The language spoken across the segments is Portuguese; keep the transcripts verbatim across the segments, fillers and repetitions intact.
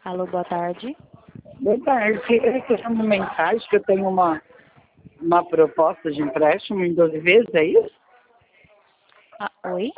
Alô, boa tarde. Boa tarde. Eu recebi uma mensagem que eu tenho uma, uma proposta de empréstimo em doze vezes, é isso? Ah, oi?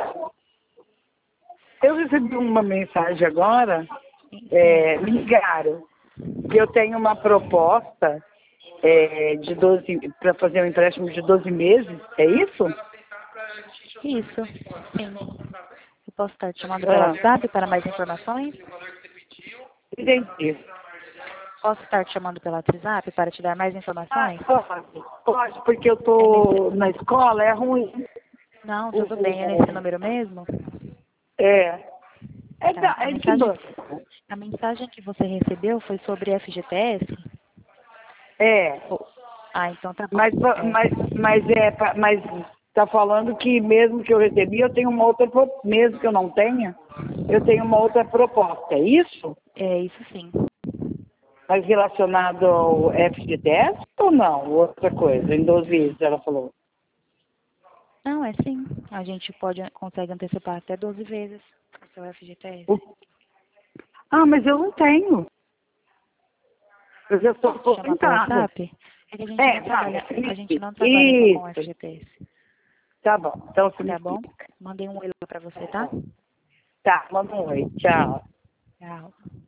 Eu recebi uma mensagem agora, é, me ligaram, que eu tenho uma proposta é, de doze para fazer um empréstimo de doze meses, é isso? Isso, sim. Eu posso estar te chamando pelo Ah, WhatsApp para mais informações? entendi. Posso estar te chamando pelo WhatsApp para te dar mais Ah, informações? pode, pode, porque eu É tô nesse... na escola, é ruim. Não, O, tudo bem. É nesse o, número mesmo? é, é, Tá. da, A é de mensagem, banco. a mensagem que você recebeu foi sobre F G T S? É. Oh. Ah, então tá bom. Mas, É, mas, mas é, pa- mas tá falando que mesmo que eu recebi, eu tenho uma outra, pro- mesmo que eu não tenha, eu tenho uma outra proposta, é isso? é isso sim. Mas relacionado ao F G T S ou não? Outra coisa, em doze vezes, ela falou. Não, é sim. A gente pode, consegue antecipar até doze vezes o seu F G T S. O- Ah, mas eu não tenho. Eu já estou Posso te chamar pelo aposentada. WhatsApp? É que a gente É, não tá, trabalha, a gente isso, não trabalha só com isso. F G T S. Tá bom, então você me Tá bom? explica. Mandei um oi lá pra você, tá? Tá, manda um oi, tchau. Tchau.